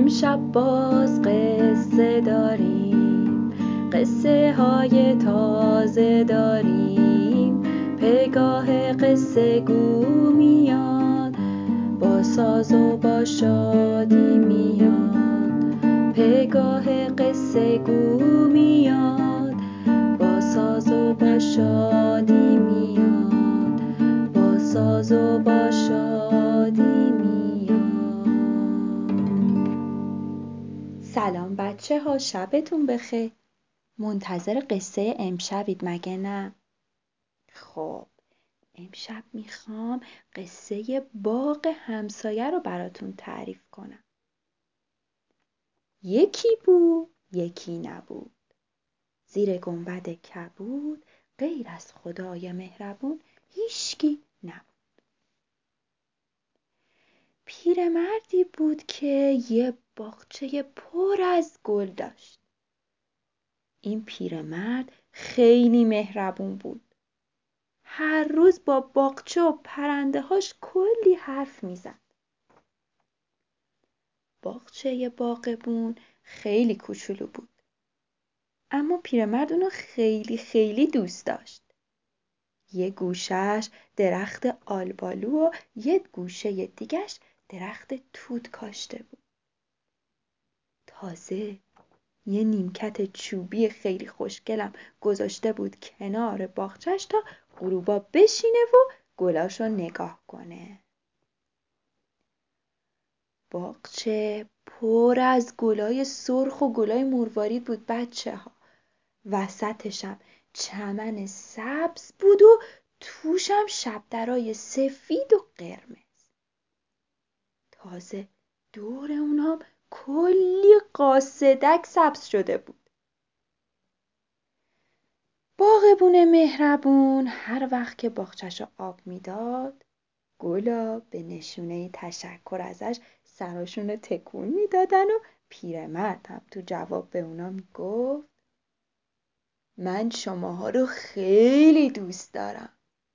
امشب باز قصه داریم، قصه های تازه داریم. پگاه قصه گو میاد، با ساز و با شادی میاد. پگاه قصه گو میاد، با ساز و با شادی میاد. با ساز و با شادی میاد. سلام بچه ها، شبتون بخیر. منتظر قصه امشبید مگه نه؟ خب امشب میخوام قصه باغ همسایه رو براتون تعریف کنم. یکی بود یکی نبود، زیر گنبد کبود، غیر از خدای مهربون هیچکی نبود. پیرمردی بود که یه باغچه پر از گل داشت. این پیرمرد خیلی مهربون بود. هر روز با باغچه و پرنده‌هاش کلی حرف میزد. باغچه باغبون خیلی کوچولو بود، اما پیرمرد اونو خیلی خیلی دوست داشت. یه گوشش درخت آلبالو و یه گوشه دیگش درخت توت کاشته بود. تازه یه نیمکت چوبی خیلی خوشگلم گذاشته بود کنار باغچه‌اش تا غروبا بشینه و گلاشو نگاه کنه. باغچه پر از گلای سرخ و گلای مروارید بود بچه ها. وسطشم چمن سبز بود و توشم شبدرای سفید و قرمز. تازه دور اونام کلی قاصدک سبز شده بود. باغبون مهربون هر وقت که باغچه‌شو آب میداد، گلا به نشونه تشکر ازش سراشون تکون میدادن و پیرمرد هم تو جواب به اونا میگفت من شماها رو خیلی دوست دارم.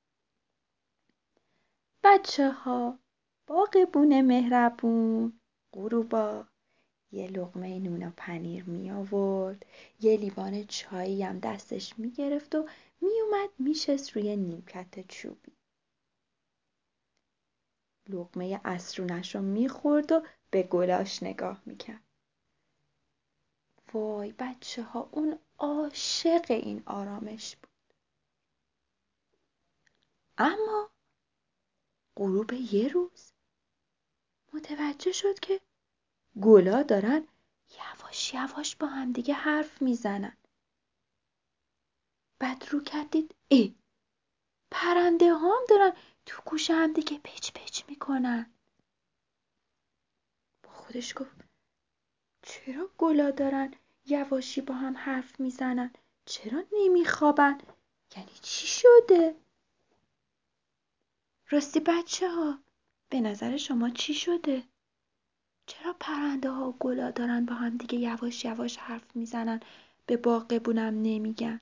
بچه ها، باغبون مهربون غروبا یه لقمه نون و پنیر می آورد، یه لیوان چایی هم دستش می گرفت و می اومد می شست روی نیمکت چوبی. لقمه عصرونش رو می خورد و به گلاش نگاه می کرد. وای بچه ها، اون عاشق این آرامش بود. اما غروب یه روز متوجه شد که گلا دارن یواش یواش با هم دیگه حرف میزنن. بعد رو کردید پرنده ها هم دارن تو گوش هم دیگه پچ پچ میکنن. با خودش گفت چرا گلا دارن یواشی با هم حرف میزنن؟ چرا نمیخوابن؟ یعنی چی شده؟ راستی بچه ها، به نظر شما چی شده؟ چرا پرنده ها و گلا دارن با هم دیگه یواش یواش حرف میزنن، به باغبونم نمیگن؟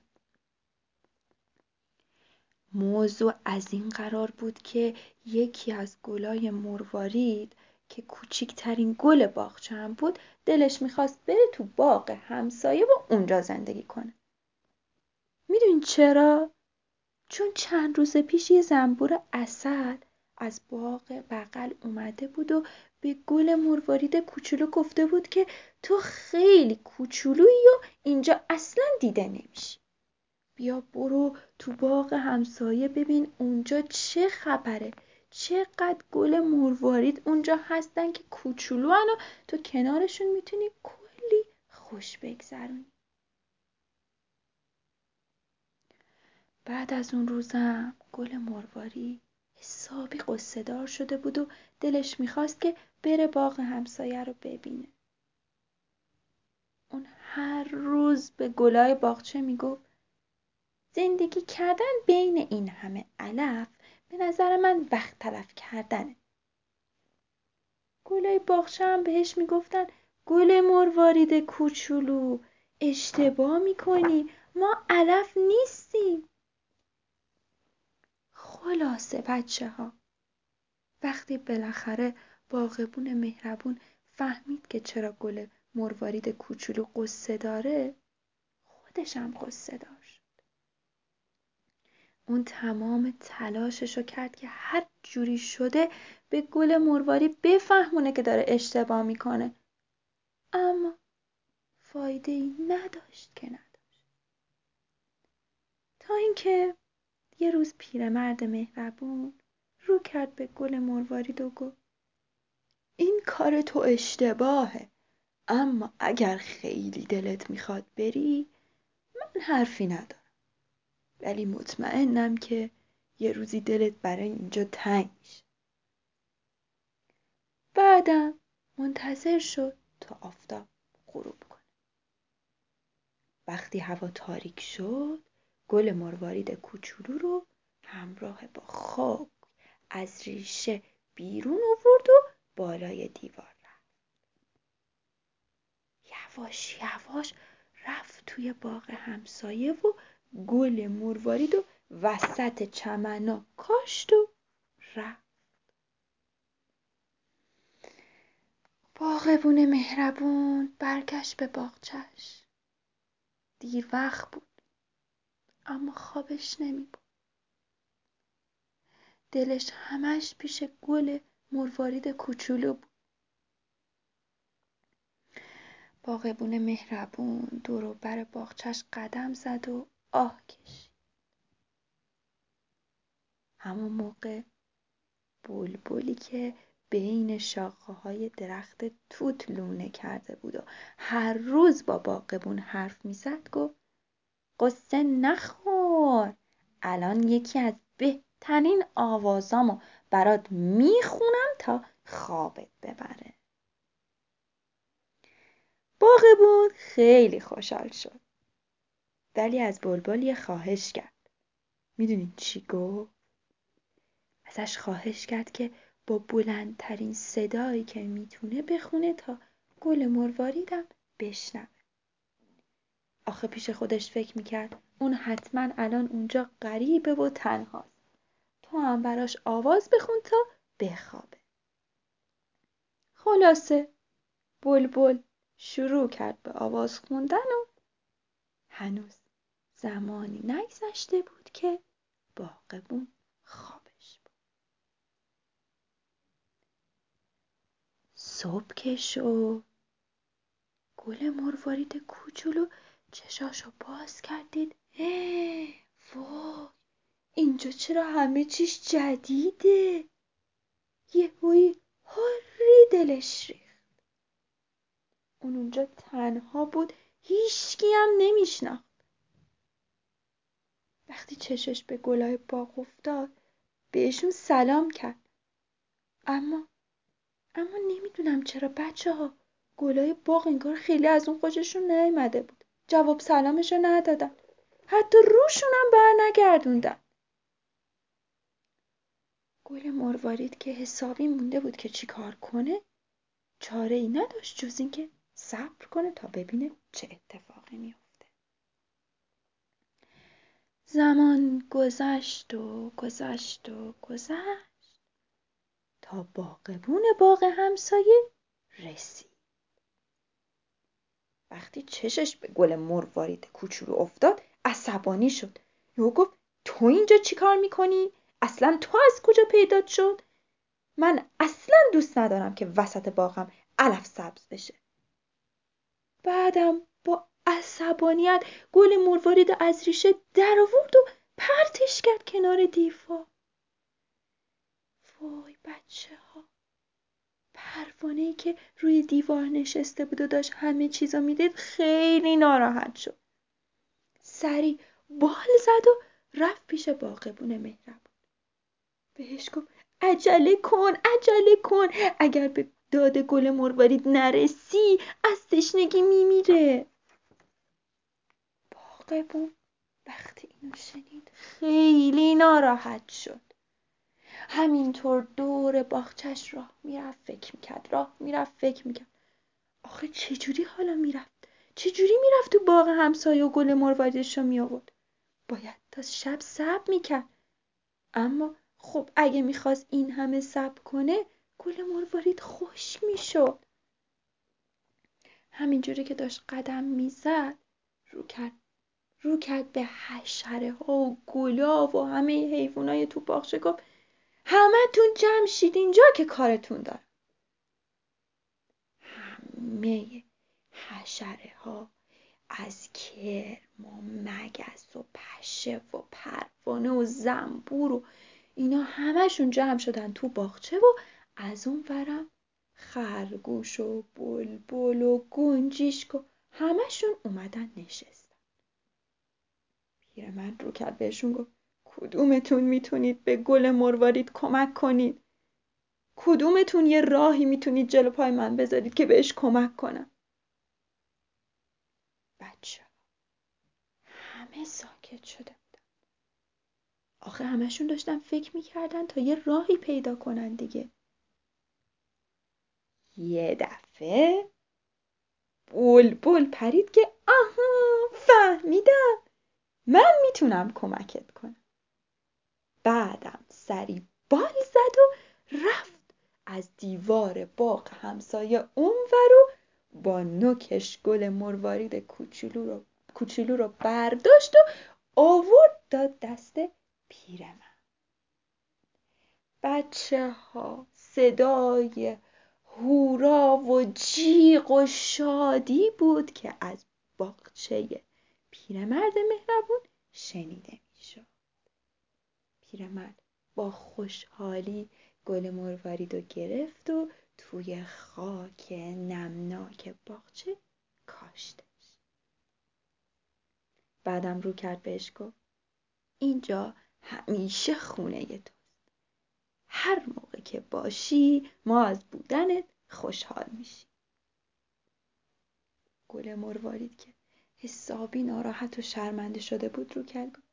موضوع از این قرار بود که یکی از گلای مروارید که کوچکترین گل باغچه هم بود، دلش میخواست بره تو باغ همسایه و اونجا زندگی کنه. میدونین چرا؟ چون چند روز پیش یه زنبور عسل از باغ بغل اومده بود و به گل مروارید کوچولو گفته بود که تو خیلی کوچولویی و اینجا اصلا دیده نمیشی. بیا برو تو باغ همسایه ببین اونجا چه خبره، چقدر گل مروارید اونجا هستن که کوچولوان و تو کنارشون میتونی کلی خوش بگذرونی. بعد از اون روزم گل مروارید حسابی قصه دار شده بود و دلش میخواست که بره باغ همسایه رو ببینه. اون هر روز به گلای باغچه میگفت زندگی کردن بین این همه علف به نظر من وقت تلف کردنه. گلای باغچه هم بهش میگفتن گل مروارید کوچولو، اشتباه میکنی، ما علف نیستیم. خلاصه بچه ها، وقتی بالاخره باغبون مهربون فهمید که چرا گل مروارید کوچولو قصه داره، خودش هم قصه دار شد. اون تمام تلاششو کرد که هر جوری شده به گل مروارید بفهمونه که داره اشتباه میکنه، اما فایده ای نداشت که نداشت. تا اینکه یه روز پیرمرد مهربون رو کرد به گل مروارید و گفت این کار تو اشتباهه، اما اگر خیلی دلت میخواد بری من حرفی ندارم، ولی مطمئنم که یه روزی دلت برای اینجا تنگ میشه. بعدم منتظر شد تا آفتاب غروب کنه. وقتی هوا تاریک شد، گل مروارید کوچولو رو همراه با خاک از ریشه بیرون آورد و بالای دیوار رفت. یواش یواش رفت توی باغ همسایه و گل مروارید و وسط چمنا کاشت و رفت. باغبون مهربون برگشت به باغچه‌اش. دیر وقت بود، اما خوابش نمی‌برد. دلش همش پیش گل مروارید کوچولو بود. باغبون مهربون دور و بر باغچه‌اش قدم زد و آه کشید. همون موقع بلبلی که بین شاخه‌های درخت توت لونه کرده بود و هر روز با باغبون حرف می‌زد گفت قصه نخور، الان یکی از بهترین آوازامو برات میخونم تا خوابت ببره. باغبون خیلی خوشحال شد، ولی از بلبل یه خواهش کرد. میدونین چی گفت؟ ازش خواهش کرد که با بلندترین صدایی که میتونه بخونه تا گل مرواریدم بشنوه. آخه پیش خودش فکر میکرد اون حتما الان اونجا غریبه و تنهاست. تو هم براش آواز بخون تا بخوابه. خلاصه بلبل شروع کرد به آواز خوندن و هنوز زمانی نگذشته بود که باغبون خوابش بود. صبح که شد، گل مروارید کوچولو چشاشو باز کردید. وای، اینجا چرا همه چیش جدیده؟ یهویی هاری دلش ریخت. اون اونجا تنها بود، هیچکی هم نمیشناخت. وقتی چشش به گلای باغ افتاد بهشون سلام کرد. اما نمیدونم چرا بچه‌ها گلای باغ انگار خیلی از اون خوششون نیامده بود. جواب سلامشو ندادن. حتی روشون هم برنگردوندن. گل مروارید که حسابی مونده بود که چی کار کنه، چاره ای نداشت جز این که صبر کنه تا ببینه چه اتفاقی میفته. زمان گذشت و گذشت و گذشت تا باغبون باغ همسایه رسید. وقتی چشش به گل مروارید کوچولو افتاد عصبانی شد. یهو گفت تو اینجا چی کار میکنی؟ اصلا تو از کجا پیدات شد؟ من اصلا دوست ندارم که وسط باغم علف سبز بشه. بعدم با عصبانیت گل مروارید از ریشه در آورد و پرتش کرد کنار دیوار. وای بچه ها، پروانه‌ای که روی دیوار نشسته بود و داشت همه چیزو میدید خیلی ناراحت شد. سریع بال زد و رفت پیش باغبون مهربون. بهش گفت عجله کن، اگر به داد گل مروارید نرسی از تشنگی میمیره. باغبون وقتی اینو شنید خیلی ناراحت شد. همینطور دور باغچه‌اش راه میرفت فکر میکرد. آخه چجوری حالا میرفت؟ چجوری میرفت تو باغ همسایه و گل مرواریدش رو میآورد؟ باید تا شب صبر میکرد. اما خب اگه میخواست این همه صبر کنه گل مروارید خشک میشد. همینجوری که داشت قدم میزد رو کرد به حشره ها و گلاب و همه حیوانای تو باغچه، گفت همه‌تون جمع شید اینجا که کارتون دارم. همه حشره ها از کرم و مگس و پشه و پروانه و زنبور و اینا همه‌شون جمع شدن تو باغچه و از اون ورم خرگوش و بلبل و گنجیشک و همه‌شون اومدن نشستن. پیرمرد رو کرد بهشون گفت کدومتون میتونید به گل مروارید کمک کنید؟ کدومتون یه راهی میتونید جلو پای من بذارید که بهش کمک کنم؟ بچه همه ساکت شده بودن. آخه همه‌شون داشتن فکر میکردن تا یه راهی پیدا کنن دیگه. یه دفعه بلبل پرید که آها فهمیدم، من میتونم کمکت کنم. بعدم سری بال زد و رفت از دیوار باغ همسایه اونور و با نوکش گل مروارید کوچولو رو برداشت و آورد داد دست پیرمرد. بچه ها صدای هورا و جیغ و شادی بود که از باغچه پیرمرد مهربون شنیده میشد. پیرمرد با خوشحالی گل مروارید رو گرفت و توی خاک نمناک باغچه کاشتش. بعدم رو کرد بهش گفت اینجا همیشه خونه توست. هر موقع که باشی ما از بودنت خوشحال میشیم. گل مروارید که حسابی ناراحت و شرمنده شده بود رو کرد گفت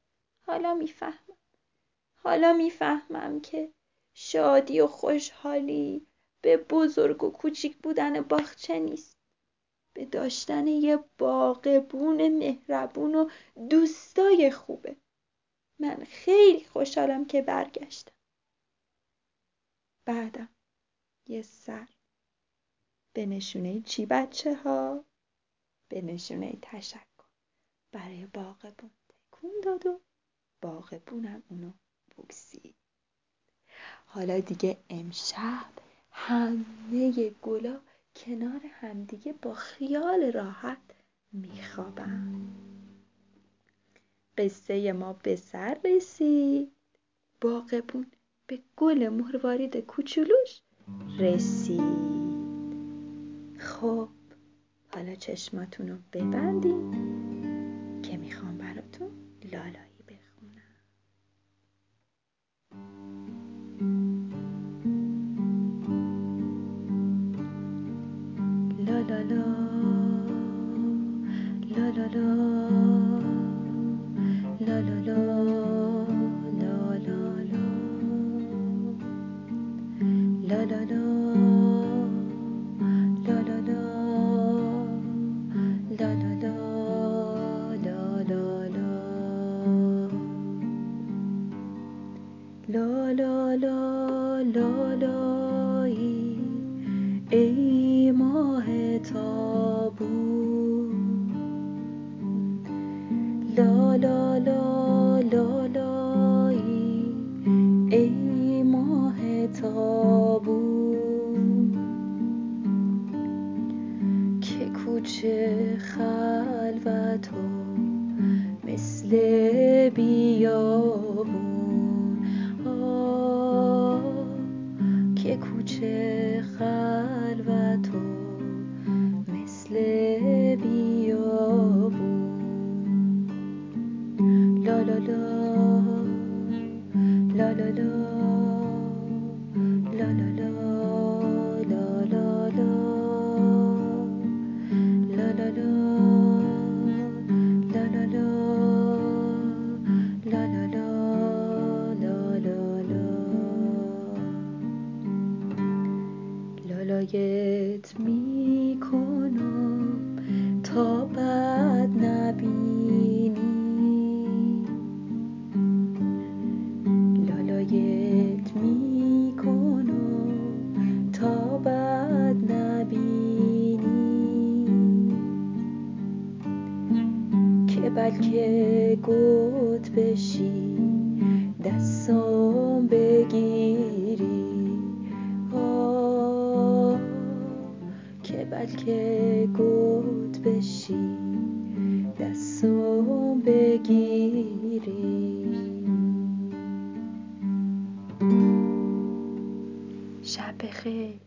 حالا میفهمم که شادی و خوشحالی به بزرگ و کوچیک بودن باغچه نیست، به داشتن یه باغبون مهربون و دوستای خوبه. من خیلی خوشحالم که برگشتم. بعدم یه سر به نشونه چی بچه ها؟ به نشونه تشکر برای باغبون تکون داد و باغبونم اونو بوسید. حالا دیگه امشب همه گلا کنار همدیگه با خیال راحت میخوابن. قصه ما به سر رسید. باغبون به گل مروارید کوچولوش رسید. خب حالا چشماتون رو ببندین که میخوام براتون لالایی بخونم. لا لا لا لا لا لا لا لا لا لا لا لا لا لا لا لا لایی ای ماه تابون، لا لا لا لا لایی ای ماه تابون، که کوچه خلوت و مثل بیابون، که کوچه خلوت و مثل بیابون، لا لا لا لا لا لا لا لا لا لا لا لا لالایت میکنم تا بد نبینی، لالایت میکنم تا بد نبینی، که بلکه گوت بشی دستم بگیری، که بلکه گوت بشی دستم بگیری. شب بخیر.